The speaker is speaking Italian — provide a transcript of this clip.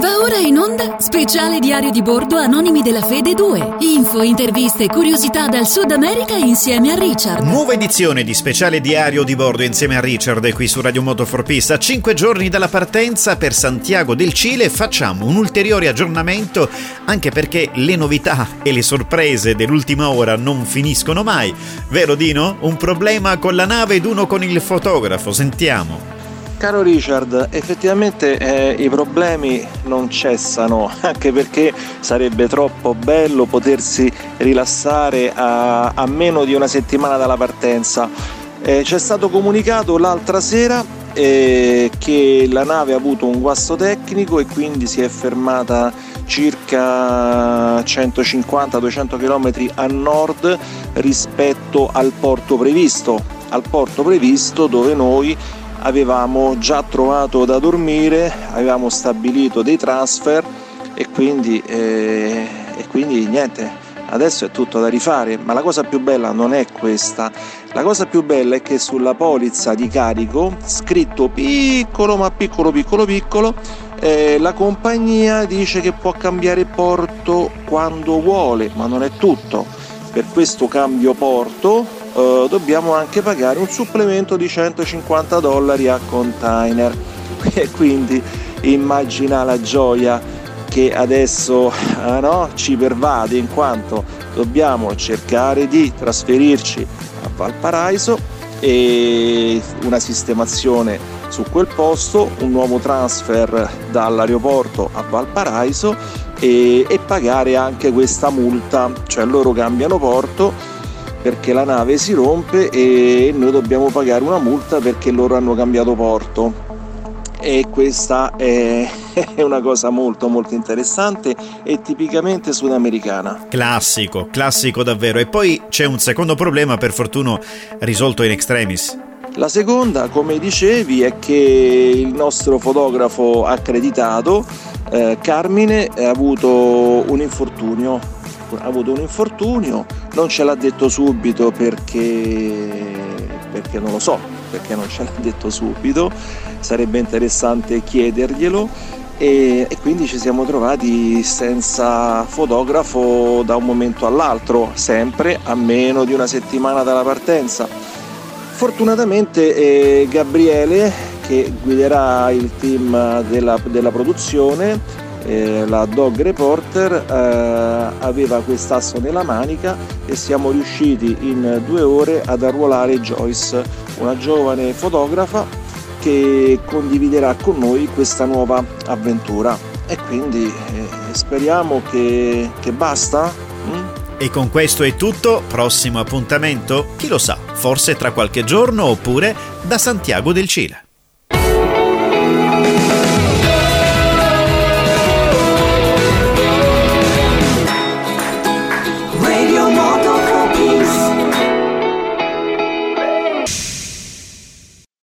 Va ora in onda speciale diario di bordo Anonimi della Fede 2. Info, interviste e curiosità dal Sud America insieme a Richard. Nuova edizione di speciale diario di bordo insieme a Richard qui su Radio Moto for Peace. A 5 giorni dalla partenza per Santiago del Cile facciamo un ulteriore aggiornamento, anche perché le novità e le sorprese dell'ultima ora non finiscono mai. Vero Dino? Un problema con la nave ed uno con il fotografo. Sentiamo. Caro Richard, effettivamente i problemi non cessano, anche perché sarebbe troppo bello potersi rilassare a meno di una settimana dalla partenza. Ci è stato comunicato l'altra sera che la nave ha avuto un guasto tecnico e quindi si è fermata circa 150-200 km a nord rispetto al porto previsto dove noi avevamo già trovato da dormire, avevamo stabilito dei transfer e quindi niente, adesso è tutto da rifare. Ma la cosa più bella non è questa, la cosa più bella è che sulla polizza di carico, scritto piccolo ma piccolo, la compagnia dice che può cambiare porto quando vuole, ma non è tutto. Per questo cambio porto dobbiamo anche pagare un supplemento di $150 a container e quindi immagina la gioia che adesso ci pervade, in quanto dobbiamo cercare di trasferirci a Valparaiso e una sistemazione su quel posto, un nuovo transfer dall'aeroporto a Valparaiso e pagare anche questa multa, cioè loro cambiano porto perché la nave si rompe e noi dobbiamo pagare una multa perché loro hanno cambiato porto, e questa è una cosa molto interessante e tipicamente sudamericana. Classico davvero. E poi c'è un secondo problema, per fortuna risolto in extremis. La seconda, come dicevi, è che il nostro fotografo accreditato Carmine ha avuto un infortunio, non ce l'ha detto subito perché non lo so, perché non ce l'ha detto subito, sarebbe interessante chiederglielo, e quindi ci siamo trovati senza fotografo da un momento all'altro, sempre a meno di una settimana dalla partenza. Fortunatamente Gabriele, che guiderà il team della produzione, la dog reporter, aveva quest'asso nella manica e siamo riusciti in 2 ore ad arruolare Joyce, una giovane fotografa che condividerà con noi questa nuova avventura, e quindi speriamo che basta. E con questo è tutto. Prossimo appuntamento? Chi lo sa, forse tra qualche giorno oppure da Santiago del Cile.